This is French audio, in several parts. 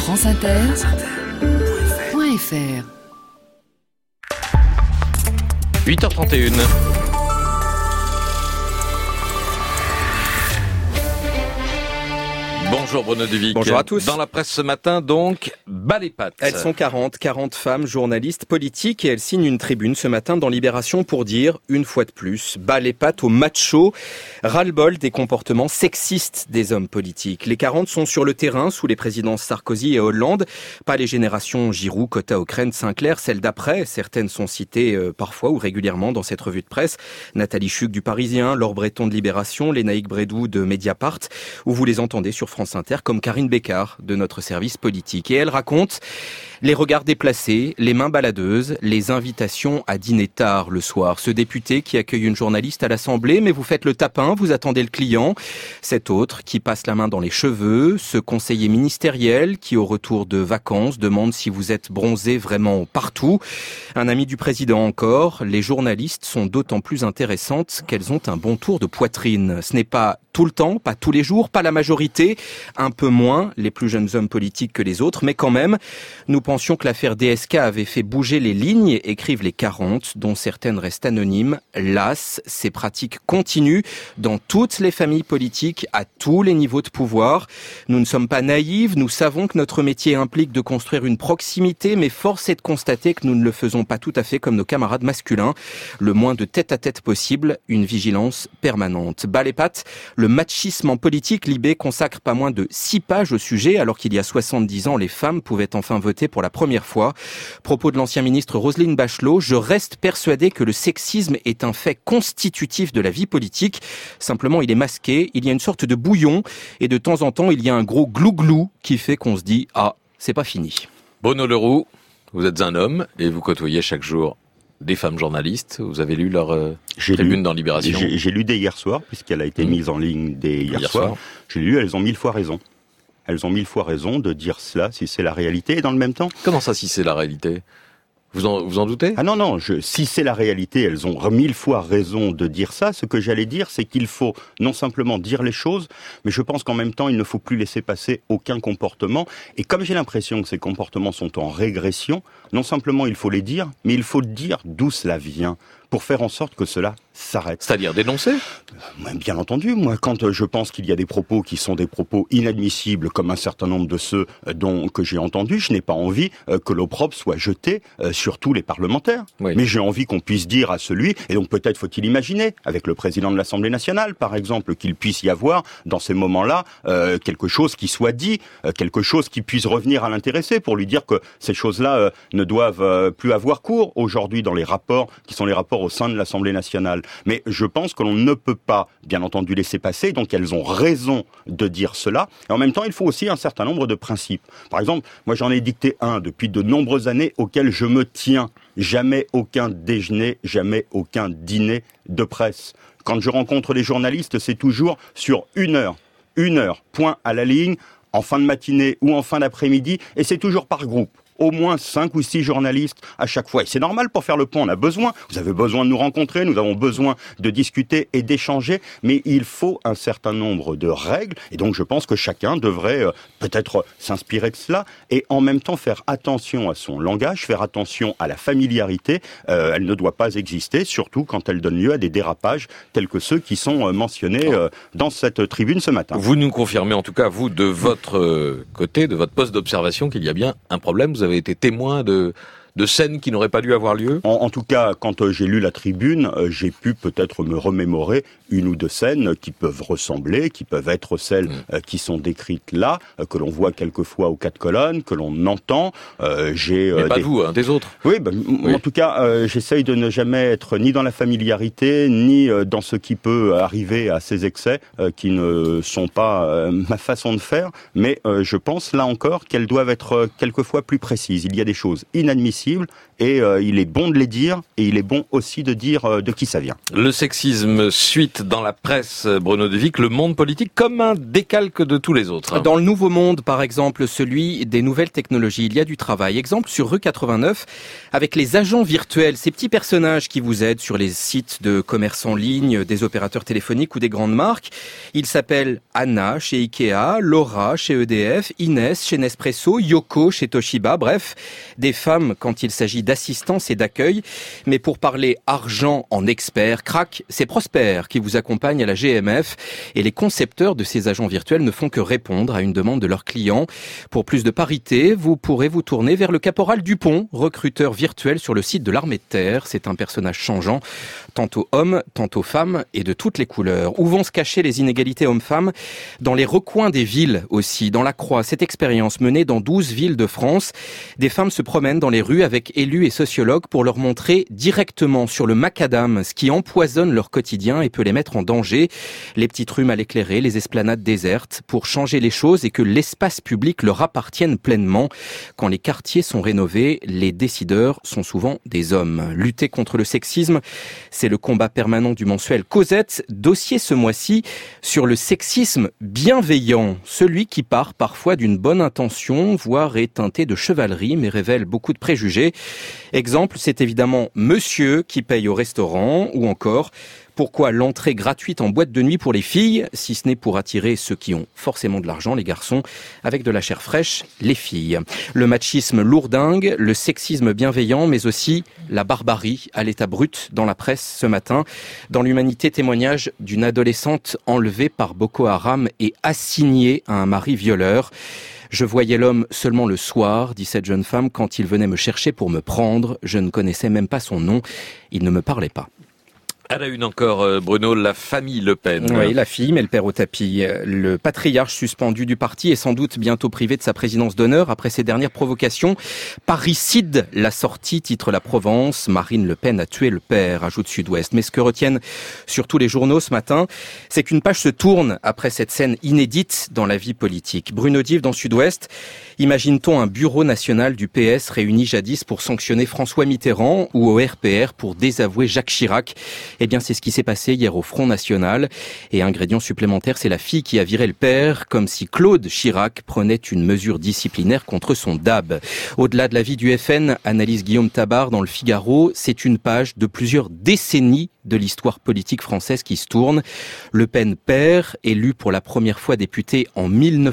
franceinter.fr 8h31. Bonjour Bruno Duvic. Bonjour à tous. Dans la presse ce matin, donc, bas les pattes. Elles sont 40 femmes journalistes politiques et elles signent une tribune ce matin dans Libération pour dire, une fois de plus, bas les pattes aux machos, ras-le-bol des comportements sexistes des hommes politiques. Les 40 sont sur le terrain sous les présidences Sarkozy et Hollande, pas les générations Giroud, Cotta, Ockrent, Sinclair, celles d'après. Certaines sont citées parfois ou régulièrement dans cette revue de presse. Nathalie Chuc du Parisien, Laure Breton de Libération, Lénaïque Brédou de Mediapart, où vous les entendez sur France Inter, comme Karine Bécard de notre service politique. Et elle raconte les regards déplacés, les mains baladeuses, les invitations à dîner tard le soir. Ce député qui accueille une journaliste à l'Assemblée, mais vous faites le tapin, vous attendez le client. Cet autre qui passe la main dans les cheveux, ce conseiller ministériel qui, au retour de vacances, demande si vous êtes bronzé vraiment partout. Un ami du président encore. Les journalistes sont d'autant plus intéressantes qu'elles ont un bon tour de poitrine. Ce n'est pas tout le temps, pas tous les jours, pas la majorité, un peu moins les plus jeunes hommes politiques que les autres, mais quand même, nous pensions que l'affaire DSK avait fait bouger les lignes, écrivent les 40, dont certaines restent anonymes. Las, ces pratiques continuent dans toutes les familles politiques, à tous les niveaux de pouvoir. Nous ne sommes pas naïfs, nous savons que notre métier implique de construire une proximité, mais force est de constater que nous ne le faisons pas tout à fait comme nos camarades masculins. Le moins de tête-à-tête possible, une vigilance permanente. Bas les pattes, le machisme en politique, Libé consacre pas moins de 6 pages au sujet, alors qu'il y a 70 ans, les femmes pouvaient enfin voter pour la première fois. Propos de l'ancien ministre Roselyne Bachelot, je reste persuadé que le sexisme est un fait constitutif de la vie politique. Simplement, il est masqué, il y a une sorte de bouillon, et de temps en temps, il y a un gros glou-glou qui fait qu'on se dit « Ah, c'est pas fini ». Bruno Leroux, vous êtes un homme et vous côtoyez chaque jour des femmes journalistes. Vous avez lu leur tribune dans Libération. J'ai lu dès hier soir, puisqu'elle a été mise en ligne dès hier soir. J'ai lu, elles ont 1000 fois raison. Elles ont 1000 fois raison de dire cela, si c'est la réalité. Et dans le même temps... Comment ça, si c'est la réalité ? Vous en doutez ? Ah non, si c'est la réalité, elles ont 1000 fois raison de dire ça. Ce que j'allais dire, c'est qu'il faut non simplement dire les choses, mais je pense qu'en même temps, il ne faut plus laisser passer aucun comportement. Et comme j'ai l'impression que ces comportements sont en régression, non simplement il faut les dire, mais il faut dire d'où cela vient, pour faire en sorte que cela s'arrête. C'est-à-dire dénoncer ? Bien entendu, moi, quand je pense qu'il y a des propos qui sont des propos inadmissibles, comme un certain nombre de ceux que j'ai entendus, je n'ai pas envie que l'opprobre soit jeté sur tous les parlementaires. Oui. Mais j'ai envie qu'on puisse dire à celui, et donc peut-être faut-il imaginer, avec le président de l'Assemblée nationale, par exemple, qu'il puisse y avoir, dans ces moments-là, quelque chose qui soit dit, quelque chose qui puisse revenir à l'intéressé, pour lui dire que ces choses-là ne doivent plus avoir cours aujourd'hui dans les rapports, qui sont les rapports au sein de l'Assemblée nationale. Mais je pense que l'on ne peut pas, bien entendu, laisser passer, donc elles ont raison de dire cela. Et en même temps, il faut aussi un certain nombre de principes. Par exemple, moi j'en ai dicté un depuis de nombreuses années auquel je me tiens. Jamais aucun déjeuner, jamais aucun dîner de presse. Quand je rencontre les journalistes, c'est toujours sur 1 heure. 1 heure, point à la ligne, en fin de matinée ou en fin d'après-midi, et c'est toujours par groupe. Au moins 5 ou 6 journalistes à chaque fois. Et c'est normal pour faire le point, on a besoin. Vous avez besoin de nous rencontrer, nous avons besoin de discuter et d'échanger, mais il faut un certain nombre de règles. Et donc je pense que chacun devrait peut-être s'inspirer de cela et en même temps faire attention à son langage, faire attention à la familiarité. Elle ne doit pas exister, surtout quand elle donne lieu à des dérapages tels que ceux qui sont mentionnés dans cette tribune ce matin. Vous nous confirmez en tout cas, vous, de votre côté, de votre poste d'observation, qu'il y a bien un problème. Vous avez été témoin de scènes qui n'auraient pas dû avoir lieu ? En tout cas, quand j'ai lu la tribune, j'ai pu peut-être me remémorer 1 ou 2 scènes qui peuvent ressembler, qui peuvent être celles qui sont décrites là, que l'on voit quelquefois aux 4 colonnes, que l'on entend. Mais pas vous, des autres. Oui, en tout cas, j'essaye de ne jamais être ni dans la familiarité, ni dans ce qui peut arriver à ces excès qui ne sont pas ma façon de faire, mais je pense là encore qu'elles doivent être quelquefois plus précises. Il y a des choses inadmissibles inadmissibles, et il est bon de les dire, et il est bon aussi de dire de qui ça vient. Le sexisme suite dans la presse, Bruno Devic, le monde politique comme un décalque de tous les autres. Dans le Nouveau Monde, par exemple, celui des nouvelles technologies, il y a du travail. Exemple sur rue 89, avec les agents virtuels, ces petits personnages qui vous aident sur les sites de commerce en ligne, des opérateurs téléphoniques ou des grandes marques. Ils s'appellent Anna chez Ikea, Laura chez EDF, Inès chez Nespresso, Yoko chez Toshiba, bref, des femmes quand il s'agit d'assistance et d'accueil. Mais pour parler argent en expert, crac, c'est Prosper qui vous accompagne à la GMF, et les concepteurs de ces agents virtuels ne font que répondre à une demande de leurs clients. Pour plus de parité, vous pourrez vous tourner vers le caporal Dupont, recruteur virtuel sur le site de l'armée de terre. C'est un personnage changeant, tantôt homme, tantôt femme, et de toutes les couleurs. Où vont se cacher les inégalités hommes-femmes? Dans les recoins des villes aussi, dans la Croix. Cette expérience menée dans 12 villes de France, des femmes se promènent dans les rues avec élus et sociologues pour leur montrer directement sur le macadam ce qui empoisonne leur quotidien et peut les mettre en danger. Les petites rues mal éclairées, les esplanades désertes, pour changer les choses et que l'espace public leur appartienne pleinement. Quand les quartiers sont rénovés, les décideurs sont souvent des hommes. Lutter contre le sexisme, c'est le combat permanent du mensuel Cosette. Dossier ce mois-ci sur le sexisme bienveillant, celui qui part parfois d'une bonne intention, voire est teinté de chevalerie, mais révèle beaucoup de préjugés. Exemple, c'est évidemment monsieur qui paye au restaurant, ou encore pourquoi l'entrée gratuite en boîte de nuit pour les filles, si ce n'est pour attirer ceux qui ont forcément de l'argent, les garçons, avec de la chair fraîche, les filles. Le machisme lourdingue, le sexisme bienveillant, mais aussi la barbarie à l'état brut dans la presse ce matin. Dans l'Humanité, témoignage d'une adolescente enlevée par Boko Haram et assignée à un mari violeur. Je voyais l'homme seulement le soir, dit cette jeune femme, quand il venait me chercher pour me prendre. Je ne connaissais même pas son nom. Il ne me parlait pas. À la une encore, Bruno, la famille Le Pen. Oui, la fille met le père au tapis. Le patriarche suspendu du parti est sans doute bientôt privé de sa présidence d'honneur après ses dernières provocations. Parricide, la sortie, titre la Provence. Marine Le Pen a tué le père, ajoute Sud-Ouest. Mais ce que retiennent surtout les journaux ce matin, c'est qu'une page se tourne après cette scène inédite dans la vie politique. Bruno Dive dans Sud-Ouest. Imagine-t-on un bureau national du PS réuni jadis pour sanctionner François Mitterrand ou au RPR pour désavouer Jacques Chirac? Eh bien, c'est ce qui s'est passé hier au Front National. Et ingrédient supplémentaire, c'est la fille qui a viré le père, comme si Claude Chirac prenait une mesure disciplinaire contre son DAB. Au-delà de la vie du FN, analyse Guillaume Tabar dans Le Figaro, c'est une page de plusieurs décennies de l'histoire politique française qui se tourne. Le Pen père, élu pour la première fois député en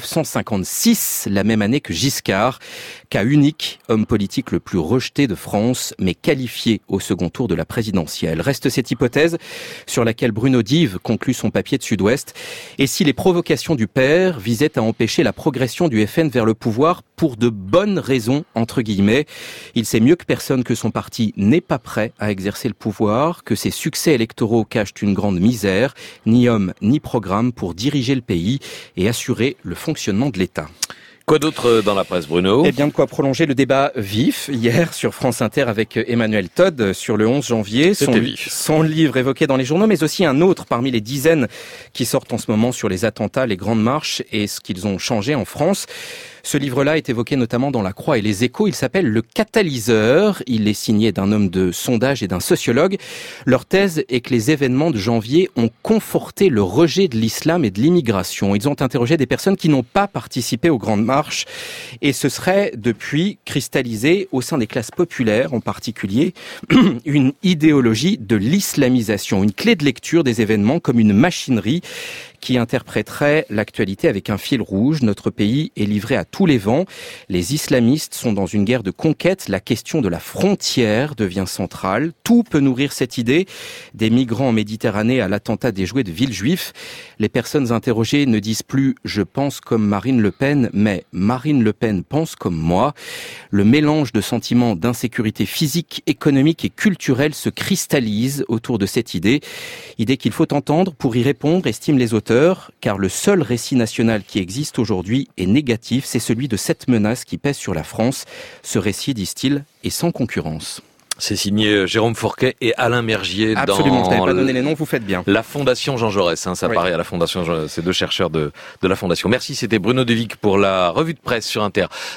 1956, la même année que Giscard. Cas unique, homme politique le plus rejeté de France, mais qualifié au second tour de la présidentielle. Reste cette hypothèse sur laquelle Bruno Dive conclut son papier de Sud-Ouest. Et si les provocations du père visaient à empêcher la progression du FN vers le pouvoir pour de bonnes raisons, entre guillemets, il sait mieux que personne que son parti n'est pas prêt à exercer le pouvoir, que ses succès électoraux cachent une grande misère, ni homme ni programme pour diriger le pays et assurer le fonctionnement de l'État. Quoi d'autre dans la presse, Bruno? Eh bien, de quoi prolonger le débat vif hier sur France Inter avec Emmanuel Todd sur le 11 janvier. Son livre évoqué dans les journaux, mais aussi un autre parmi les dizaines qui sortent en ce moment sur les attentats, les grandes marches et ce qu'ils ont changé en France. Ce livre-là est évoqué notamment dans La Croix et les Échos. Il s'appelle Le Catalyseur. Il est signé d'un homme de sondage et d'un sociologue. Leur thèse est que les événements de janvier ont conforté le rejet de l'islam et de l'immigration. Ils ont interrogé des personnes qui n'ont pas participé aux grandes marches et ce serait depuis cristallisé au sein des classes populaires, en particulier, une idéologie de l'islamisation, une clé de lecture des événements comme une machinerie qui interpréterait l'actualité avec un fil rouge. Notre pays est livré à tous les vents. Les islamistes sont dans une guerre de conquête. La question de la frontière devient centrale. Tout peut nourrir cette idée. Des migrants en Méditerranée à l'attentat déjoué de Villejuif. Les personnes interrogées ne disent plus « je pense comme Marine Le Pen », mais « Marine Le Pen pense comme moi ». Le mélange de sentiments d'insécurité physique, économique et culturelle se cristallise autour de cette idée. Idée qu'il faut entendre pour y répondre, estiment les auteurs, car le seul récit national qui existe aujourd'hui est négatif, c'est celui de cette menace qui pèse sur la France. Ce récit, disent-ils, est sans concurrence. C'est signé Jérôme Fourquet et Alain Mergier. Absolument, je n'avais pas donné les noms, vous faites bien. La Fondation Jean Jaurès, ça paraît à la Fondation, ces deux chercheurs de la Fondation. Merci, c'était Bruno Devic pour la revue de presse sur Inter.